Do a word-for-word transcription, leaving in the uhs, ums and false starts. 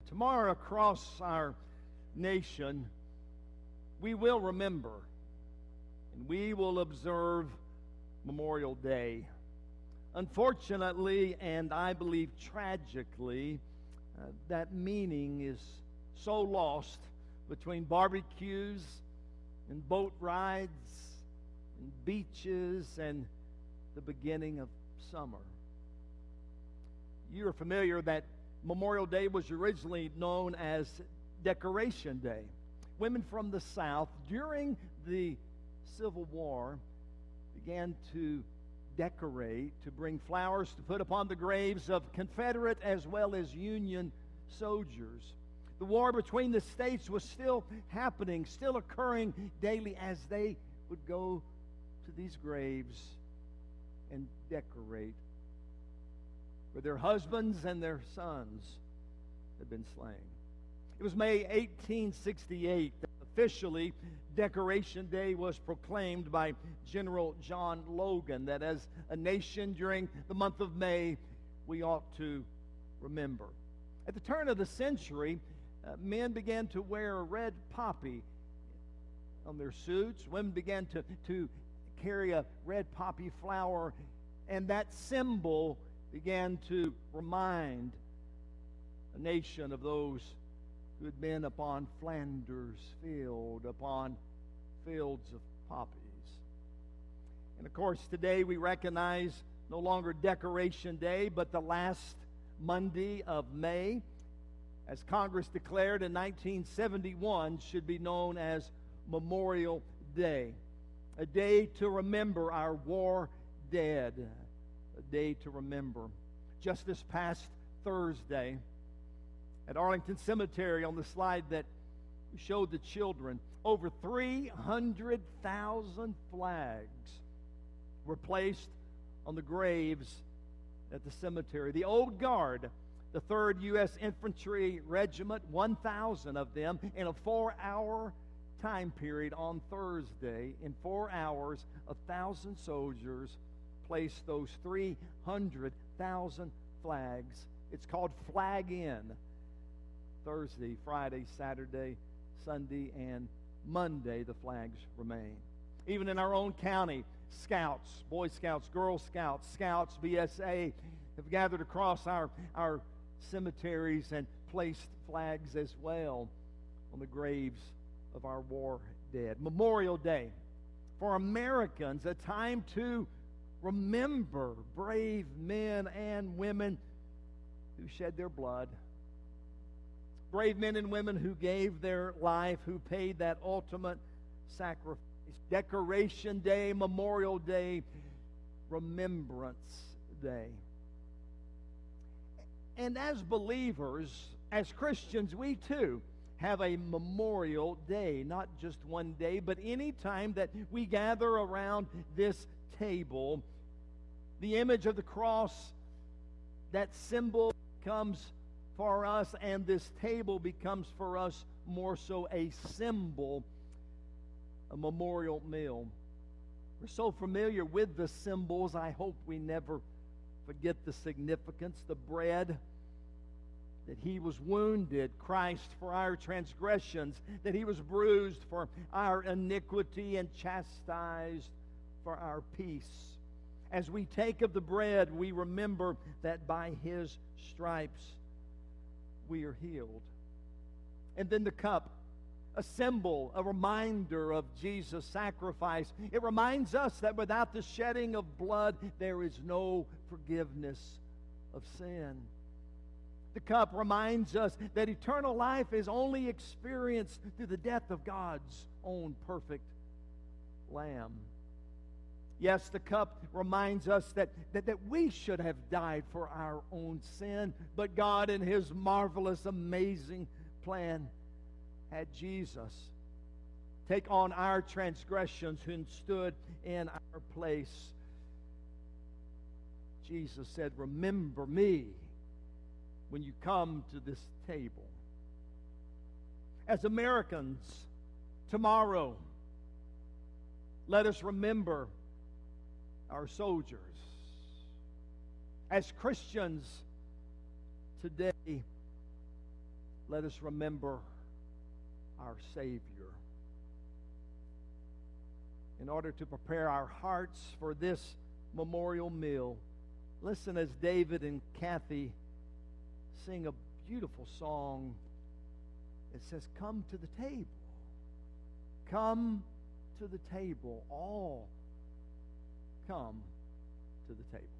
Tomorrow, across our nation, we will remember and we will observe Memorial Day. Unfortunately, and I believe tragically, uh, that meaning is so lost between barbecues and boat rides and beaches and the beginning of summer. You are familiar that Memorial Day was originally known as Decoration Day. Women from the South during the Civil War began to decorate, to bring flowers to put upon the graves of Confederate as well as Union soldiers. The war between the states was still happening, still occurring daily as they would go to these graves and decorate where their husbands and their sons had been slain. It was May eighteen sixty-eight that officially Decoration Day was proclaimed by General John Logan, that as a nation during the month of May, we ought to remember. At the turn of the century, uh, men began to wear a red poppy on their suits. Women began to, to carry a red poppy flower, and that symbol began to remind a nation of those who had been upon Flanders Field, upon fields of poppies. And of course, today we recognize no longer Decoration Day, but the last Monday of May, as Congress declared in nineteen seventy-one, should be known as Memorial Day, a day to remember our war dead, a day to remember. Just this past Thursday, at Arlington Cemetery, on the slide that we showed the children, over three hundred thousand flags were placed on the graves at the cemetery. The Old Guard, the third U S Infantry Regiment, one thousand of them in a four-hour time period on Thursday. In four hours, a thousand soldiers placed those three hundred thousand flags. It's called Flag In. Thursday, Friday, Saturday, Sunday, and Monday, the flags remain. Even in our own county, Scouts, Boy Scouts, Girl Scouts, Scouts, B S A have gathered across our, our cemeteries and placed flags as well on the graves of our war dead. Memorial Day, for Americans, a time to remember brave men and women who shed their blood. Brave men and women who gave their life, who paid that ultimate sacrifice. Decoration Day, Memorial Day, Remembrance Day. And as believers, as Christians, we too have a Memorial Day, not just one day, but any time that we gather around this table, the image of the cross, that symbol comes for us, and this table becomes for us more so a symbol, a memorial meal. We're so familiar with the symbols, I hope we never forget the significance. The bread, that he was wounded, Christ, for our transgressions, that he was bruised for our iniquity and chastised for our peace. As we take of the bread, we remember that by his stripes we are healed. And then the cup, a symbol, a reminder of Jesus' sacrifice. It reminds us that without the shedding of blood, there is no forgiveness of sin. The cup reminds us that eternal life is only experienced through the death of God's own perfect Lamb. Yes, the cup reminds us that, that, that we should have died for our own sin, but God in his marvelous, amazing plan had Jesus take on our transgressions and stood in our place. Jesus said, "Remember me when you come to this table." As Americans, tomorrow, let us remember our soldiers. As Christians today, let us remember our Savior. In order to prepare our hearts for this memorial meal, listen as David and Kathy sing a beautiful song. It says, "Come to the table. Come to the table. All come to the table."